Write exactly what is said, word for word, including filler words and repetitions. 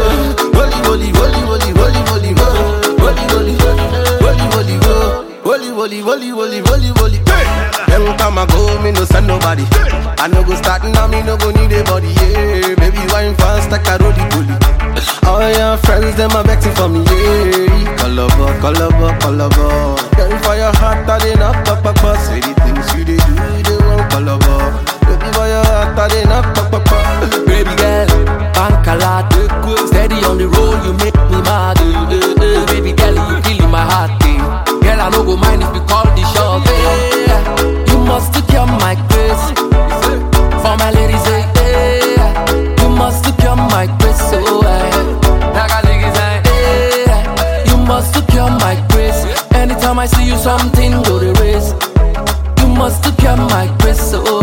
Holy, holy, holy, holy, holy, holy, holy, holy, holy, holy, holy, holy, holy, holy, holy, holy. Them time ago, me no send nobody. I no go start now, me no go need a body. Yeah, baby, wine fast like a roadie bully. All your friends, them are vexing for me. Yeah, colour, colour, colour. Then for your heart, I dey knock, knock, knock, knock. Say the things you dey do, they won't colour. Baby, for your heart, I dey knock, knock, knock, knock. Baby girl, bank a lot. Steady on the road, you make me mad. Uh, uh, uh. Baby girl, you feeling my heart. Eh. Girl, I no go mind if we call the shot. Eh. You must cure my grace. For my ladies, eh, eh. You must cure my grace. So, eh. eh. You must cure my grace. Anytime I see you, something go the race. You must cure my grace. So,